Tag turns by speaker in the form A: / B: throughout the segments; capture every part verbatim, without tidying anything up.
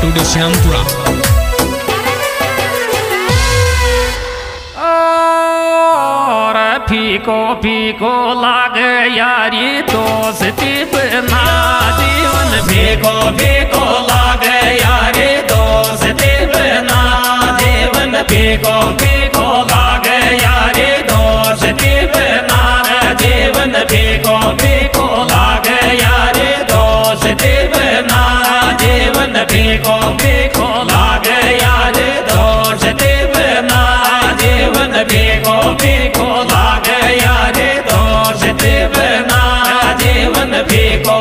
A: Studio Shyampura.
B: और फीको फीको लागे यारी दोस्ती बिना जीवन फीको फीको लागे यारी दोस्ती बिना जीवन फीको फीको लागे यारी दोस्ती बिना जीवन फीको फीको लागे यारी दोस्ती बिना जीवन फीको फीको लागे यारी दोस्ती बिना जीवन फीको फीको लागे यारी दोस्ती बिना जीवन फीको।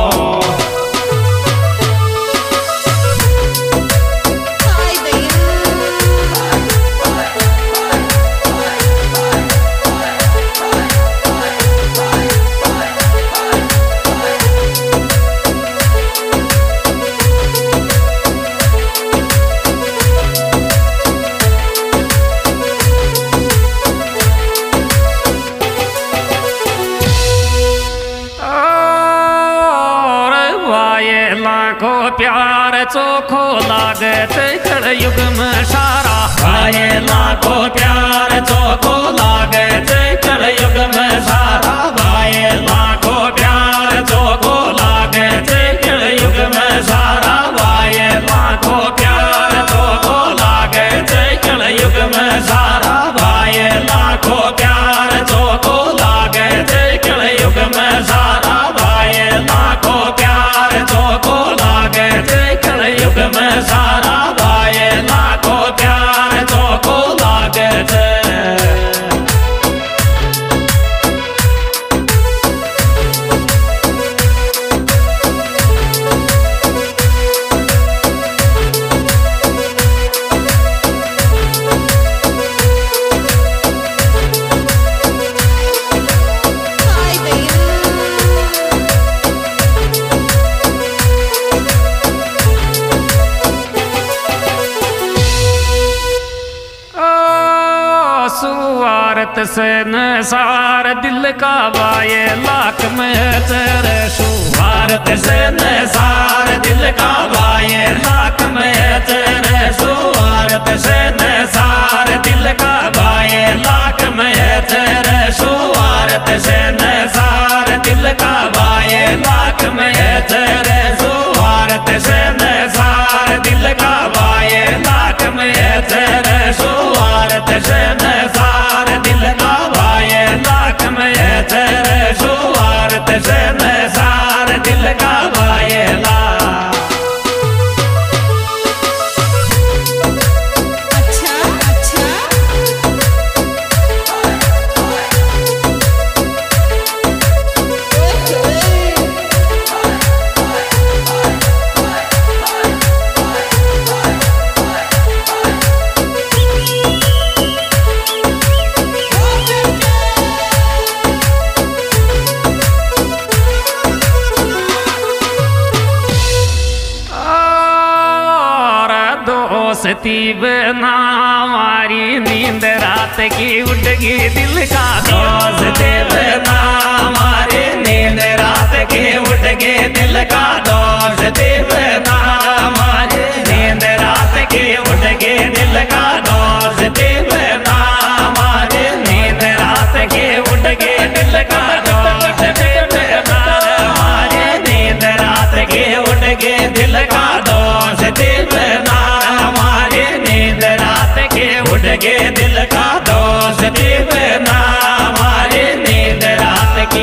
B: लाखो प्यार चोखो लागे कल युग में सारा भाई लाखो प्यार चोखो लागे कल युग में सारा भाई लाखो प्यार चोखो लागे कल युग में सारा भाई लाखो प्यार चोखो लागे कल युग में सारा भाई लाखो प्यार चोखो लागे कल युग में सारा भाई लाखो प्यार चोखो लागे कल युग में सारा भाई लाखो प्यार चोखो लागे। सुवारत से नसार दिल का वाये लाख में तेरे सुवारत से नसार दिल का वाये लाख में तेरे सुवारत से नसार दिल का वाये लाख में तेरे सुवारत से नसार दिल का वाये लाख में तेरे सुवारत से नसार दिल का वाये लाख में तेरे सुवारत से नसार दिल का वाये लाख में तेरे सुवारत से नसार दिल का वाये लाख।
C: अच्छा अच्छा
B: दोस्ती बिना हमारी नींद रात की उठगी दिल का दोस्ती बिना हमारी नींद रात की उठगी दिल का दोस्ती बिना हमारी नींद रात की उठगी दिल का दोस्ती बिना हमारी नींद रात की उठगी दिल का दोस्ती बिना हमारी नींद रात की उठगी दिल का दोस्ती बिना हमारी नींद रात के उठ के दिल का दोस्ती बिना हमारी नींद रात की।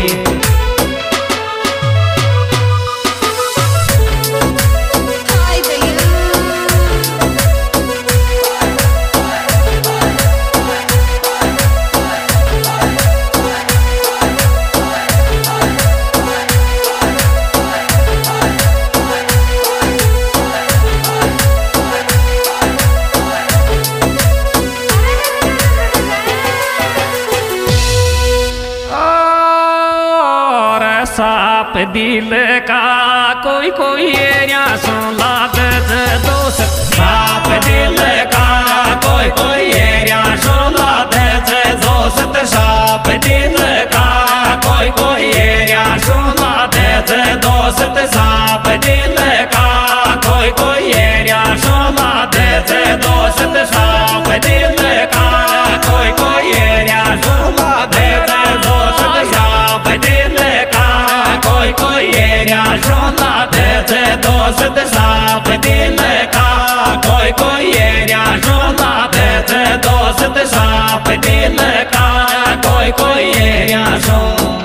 B: साप दिल का कोई कोई एरिया सुन लागे दोस्त साप दिल का कोई कोई एरिया सुन लागे दोस्त साप दिल का कोई कोई एरिया सुन लागे दोस्त साप दिल का कोई कोई एरिया शोला दे दे दोस्त साफ दिल का कोई कोई एरिया शोला दे दे दोस्त साफ दिल का कोई कोई एरिया शोला दे दे दोस्त साफ दिल का कोई कोई एरिया शोला दे दे दोस्त साफ दिल का कोई कोई एरिया शो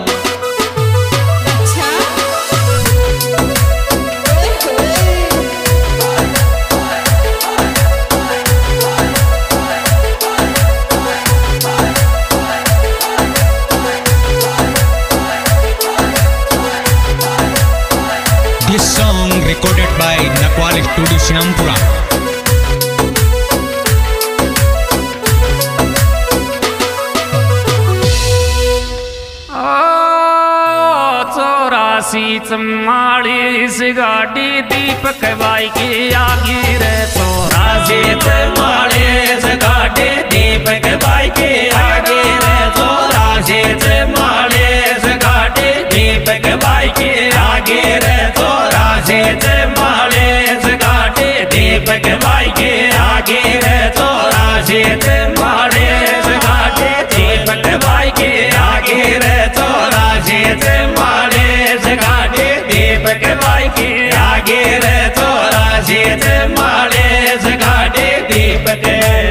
A: This song recorded by Nakwal Studio Sinampura.
B: चौरासी चौवालीस गाड़ी दीपक बाई की आगे रे चौरासी चौवालीस गाड़ी दीपक बाई की आगे रे चौरासी चौवालीस गाड़ी दीपक बाई की आगे रे चौरासी चौवालीस गाड़ी दीपक बाई की आगे रे चौरासी चौवालीस गाड़ी दीपक बाई की आगे रे चौरासी चौवालीस गाड़ी दीपक बाई की आगे रे चौरासी चौवालीस गाड़ी दीपक।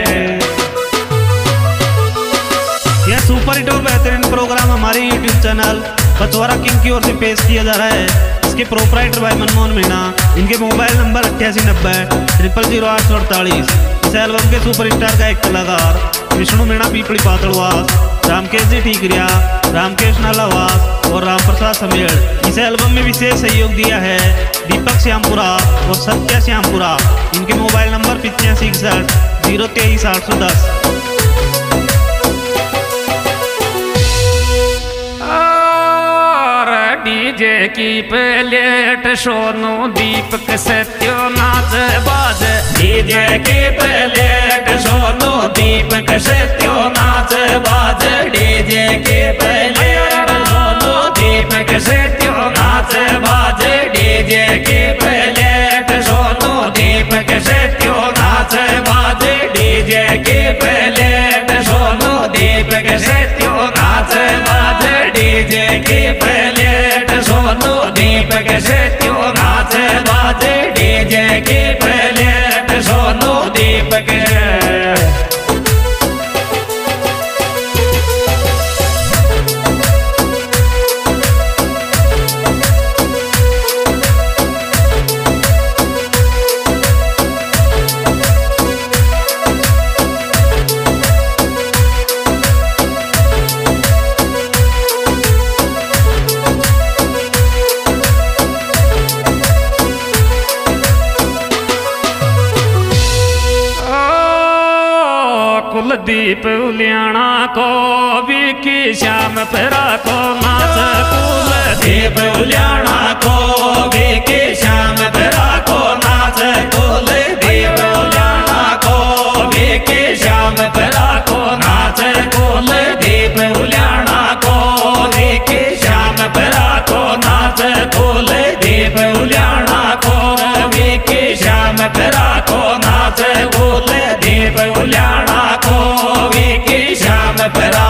C: यह सुपर हिट और बेहतरीन प्रोग्राम हमारे यूट्यूब चैनल पचवारा किंग की ओर से पेश किया जा रहा है। इसके प्रोपराइटर भाई मनमोहन मीणा, इनके मोबाइल नंबर अट्ठासी नब्बे ट्रिपल जीरो आठ सौ अड़तालीस। इस एल्बम के सुपरस्टार का एक कलाकार विष्णु मीणा पीपली पातड़वास, रामकेश जी ठीकरिया, रामकेश नालावास और रामप्रसाद समेड़। इस एल्बम में विशेष सहयोग दिया है दीपक श्यामपुरा और सत्या श्यामपुरा। इनके मोबाइल नंबर पिचासी इकसठ जीरो तेईस आठ सौ दस।
B: डीजे की प्लेट सोनू दीपक सत्यो नाच बाज डीजे की प्लेट सोनू दीपक सत्यो नाच बाज डीजे की प्लेट सोनू दीपक सत्यो नाच बाज डीजे की प्लेट सोनू दीपक सत्यो नाच बाज डीजे की प्लेट सोनू दीपक सत्यो नाच बाज डीजे की प्लेट सोनू दीपक सत्यो नाच बाज डीजे की प्लेट सोनू दीपक। कुलदीप उलियाना को विकी श्याम परा को नाच कुलदीप उलियाना को विकी श्याम परा को नाच कुलदीप उलियाना को विकी श्याम परा को नाच कुलदीप उलियाना को विकी श्याम परा को नाच कुलदीप उलियाना को विकी श्याम परा को नाच कुलदीप उलियाना को विकी श्याम परा।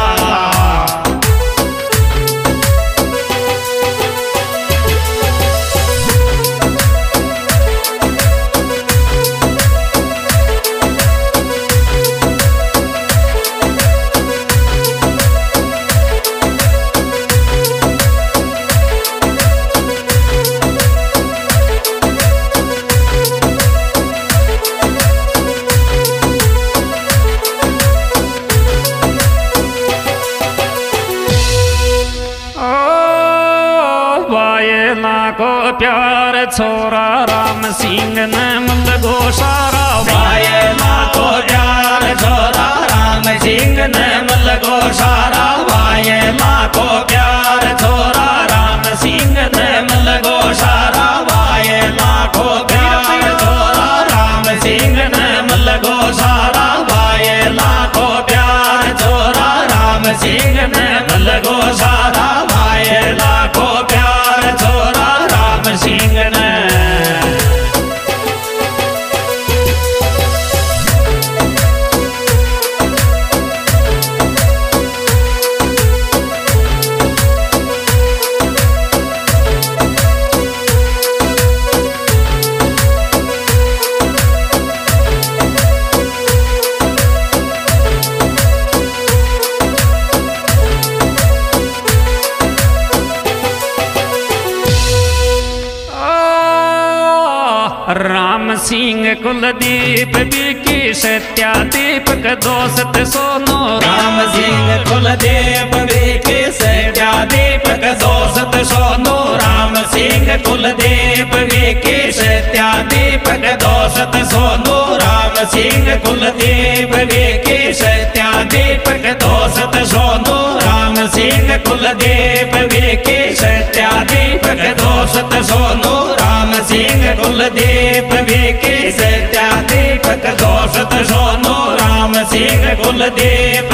B: को प्यार छोरा राम सिंह ने मुल गोसारा वायला को प्यार छोरा राम सिंह ने मुल गोसारा वायला को प्यार छोरा राम सिंह ने मुल गोसारा वायला को प्यार छोरा राम सिंह ने मुल गोसारा वायला को प्यार छोरा राम सिंह ने मुल गोसारा वायला को प्यार छोरा राम सिंह ने। सिंह कुलदीप विकी सत्या दीपक दोस्त सोनो
D: राम सिंह कुलदीप विकी सत्या दीपक दोस्त सोनो राम सिंह कुलदीप विकी सत्या दीपक दोस्त सोनो राम सिंह कुलदीप विकी सत्या दीपक दोस्त सोनो राम सिंह कुलदीप विकी सत्या दीपक दोस्त सोनो राम सिंह कुलदीप विकी सत्या दीपक दोस्त सोनो राम सिंह कुलदीप